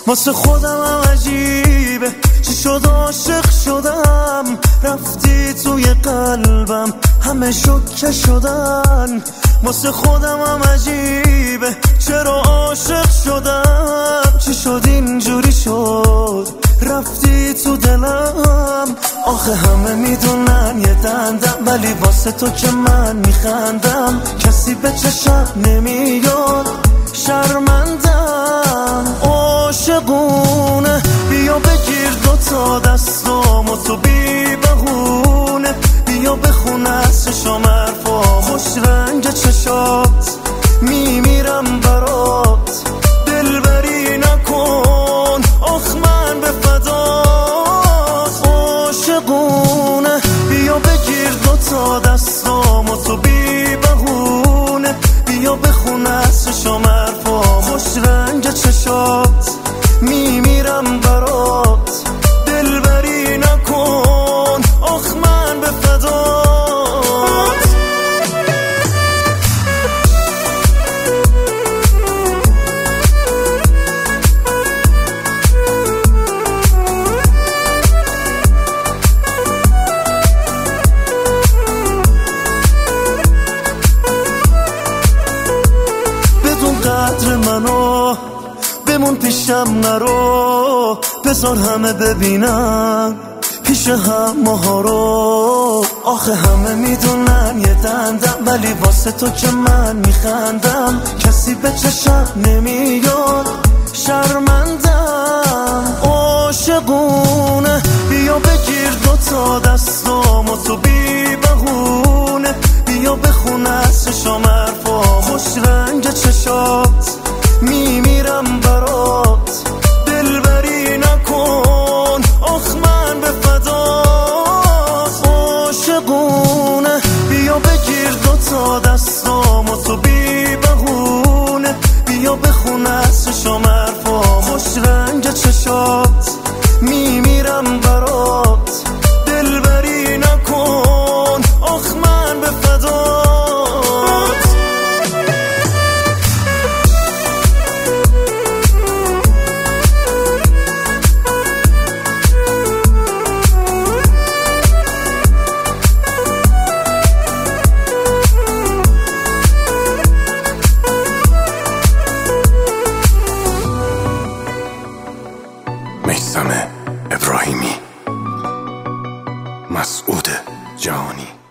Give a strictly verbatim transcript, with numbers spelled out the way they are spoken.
واسه خودم هم عجیبه چی شد عاشق شدم، رفتی توی قلبم همه شوکه شدن. واسه خودم هم عجیبه چرا عاشق شدم، چی شد اینجوری شد رفتی تو دلم. آخه همه میدونن یه دندم، ولی واسه تو که من میخندم. کسی به چشم نمیاد شرمندم. عاشقونه بیا بگیر دوتا دستامو تو بی بهونه، بیا بخون از چشام حرفا خوش رنگ چشات، میمیرم برات دلبری نکن آخ من به فدات. عاشقونه بیا بگیر دوتا دستامو تو بی بهونه، بیا بخون از چشام حرفا خوش رنگ چشات، میمیرم برات دلبری نکن آخ من به فدات. بدون قدر منو بمون پیشم نرو، بذار همه ببینن پیش هم ماها رو. آخه همه میدونن یه دندم، ولی واسه تو که من میخندم. کسی به چشم نمیاد شرمندم. عاشقونه بیا بگیر دوتا دستامو تو بی بهونه، بیا بخون از چشام حرفا خوش رنگ چشات، میمیرم برات دلبری نکن آخ من به فدات. عاشقونه بیا بگیر دوتا دستامو تو بی بهونه، بیا بخون از چشام حرفا خوش رنگ چشات، میمیرم برات دلبری نکن آخ من به فدات. میثم ابراهیمی، مسعود جهانی.